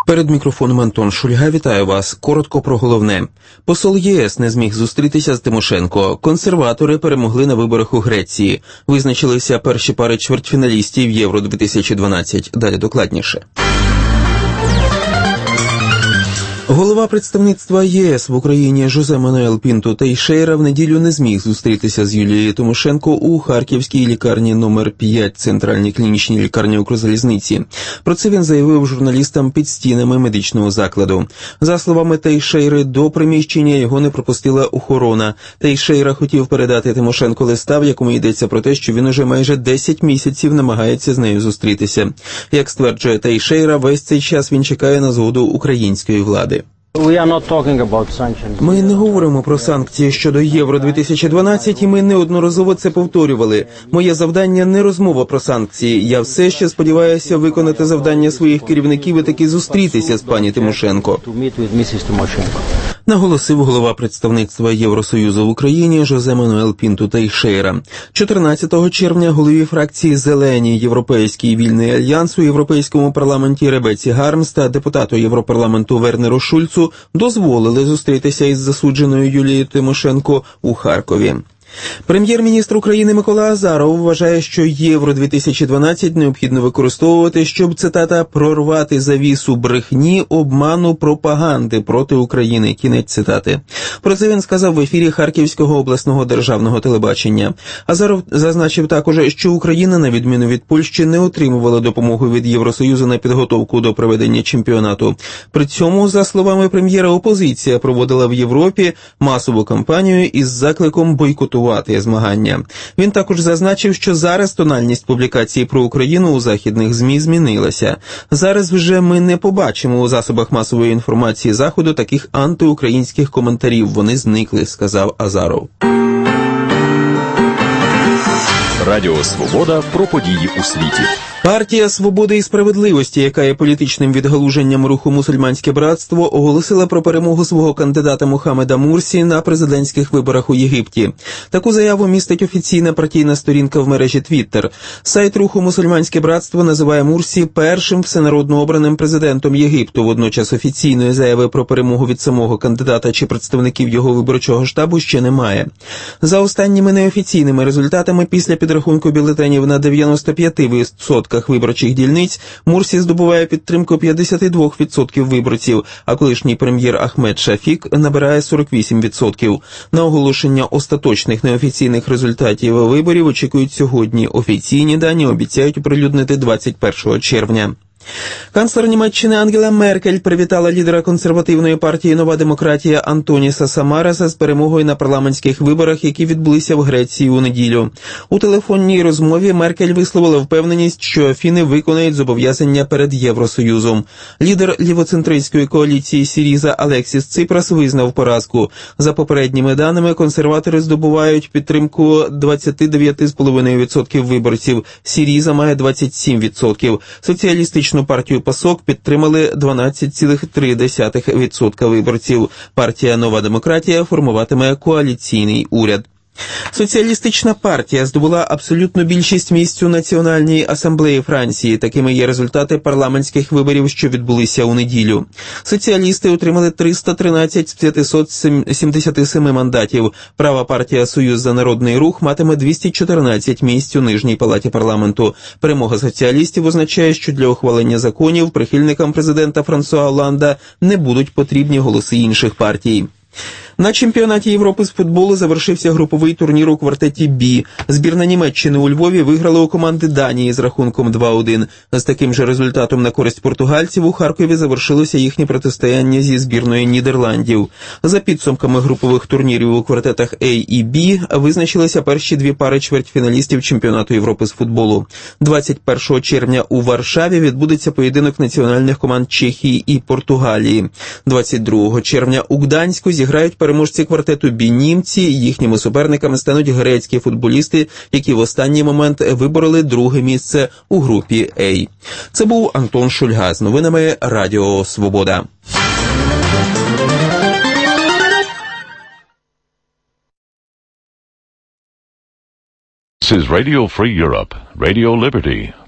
Перед мікрофоном Антон Шульга. Вітаю вас. Коротко про головне. Посол ЄС не зміг зустрітися з Тимошенко. Консерватори перемогли на виборах у Греції. Визначилися перші пари чвертьфіналістів Євро-2012. Далі докладніше. Голова представництва ЄС в Україні Жозе Мануель Пінто Тейшейра в неділю не зміг зустрітися з Юлією Тимошенко у Харківській лікарні номер 5 Центральній клінічній лікарні Укрзалізниці. Про це він заявив журналістам під стінами медичного закладу. За словами Тейшейри, до приміщення його не пропустила охорона. Тейшейра хотів передати Тимошенко листа, в якому йдеться про те, що він уже майже 10 місяців намагається з нею зустрітися. Як стверджує Тейшейра, весь цей час він чекає на згоду української влади. Ми не говоримо про санкції щодо Євро-2012, і ми неодноразово це повторювали. Моє завдання не розмова про санкції. Я все ще сподіваюся виконати завдання своїх керівників і таки зустрітися з пані Тимошенко. Наголосив голова представництва Євросоюзу в Україні Жозе Мануель Пінто Тейшейра. 14 червня голові фракції «Зелені» Європейський вільний альянс у Європейському парламенті Ребеці Гармс та депутату Європарламенту Вернеру Шульцу дозволили зустрітися із засудженою Юлією Тимошенко у Харкові. Прем'єр-міністр України Микола Азаров вважає, що Євро-2012 необхідно використовувати, щоб, цитата, «прорвати завісу брехні, обману, пропаганди проти України». Кінець цитати. Про це він сказав в ефірі Харківського обласного державного телебачення. Азаров зазначив також, що Україна, на відміну від Польщі, не отримувала допомогу від Євросоюзу на підготовку до проведення чемпіонату. При цьому, за словами прем'єра, опозиція проводила в Європі масову кампанію із закликом бойкотувати змагання. Він також зазначив, що зараз тональність публікацій про Україну у західних ЗМІ змінилася. Зараз вже ми не побачимо у засобах масової інформації Заходу таких антиукраїнських коментарів. Вони зникли, сказав Азаров. Радіо «Свобода» про події у світі. Партія «Свободи і справедливості», яка є політичним відгалуженням руху «Мусульманське братство», оголосила про перемогу свого кандидата Мохаммеда Мурсі на президентських виборах у Єгипті. Таку заяву містить офіційна партійна сторінка в мережі Twitter. Сайт руху «Мусульманське братство» називає Мурсі першим всенародно обраним президентом Єгипту. Водночас офіційної заяви про перемогу від самого кандидата чи представників його виборчого штабу ще немає. За останніми неофіційними результатами, після підрахунку бюлетенів на 95% виборчих дільниць, Мурсі здобуває підтримку 52% виборців, а колишній прем'єр Ахмед Шафік набирає 48%. На оголошення остаточних неофіційних результатів виборів очікують сьогодні. Офіційні дані обіцяють оприлюднити 21 червня. Канцлер Німеччини Ангела Меркель привітала лідера консервативної партії «Нова демократія» Антоніса Самараса з перемогою на парламентських виборах, які відбулися в Греції у неділю. У телефонній розмові Меркель висловила впевненість, що Афіни виконають зобов'язання перед Євросоюзом. Лідер лівоцентристської коаліції Сіріза Алексіс Ципрас визнав поразку. За попередніми даними, консерватори здобувають підтримку 29,5% виборців. Сіріза має 27%. Соціалістичну партію ПАСОК підтримали 12,3% виборців. Партія «Нова демократія» формуватиме коаліційний уряд. Соціалістична партія здобула абсолютну більшість місць у Національній асамблеї Франції. Такими є результати парламентських виборів, що відбулися у неділю. Соціалісти отримали 313 з 577 мандатів. Права партія «Союз за народний рух» матиме 214 місць у нижній палаті парламенту. Перемога соціалістів означає, що для ухвалення законів прихильникам президента Франсуа Олланда не будуть потрібні голоси інших партій. На чемпіонаті Європи з футболу завершився груповий турнір у квартеті «Бі». Збірна Німеччини у Львові виграла у команди Данії з рахунком 2-1. З таким же результатом на користь португальців у Харкові завершилося їхнє протистояння зі збірною Нідерландів. За підсумками групових турнірів у квартетах «А» і «Бі» визначилися перші дві пари чвертьфіналістів чемпіонату Європи з футболу. 21 червня у Варшаві відбудеться поєдинок національних команд Чехії і Португалії. 22 червня у Гданську зіграють переможці квартету «Бі» німці. Їхніми суперниками стануть грецькі футболісти, які в останній момент вибороли друге місце у групі «А». Це був Антон Шульга з новинами Радіо «Свобода». This is Radio Free Europe, Radio Liberty.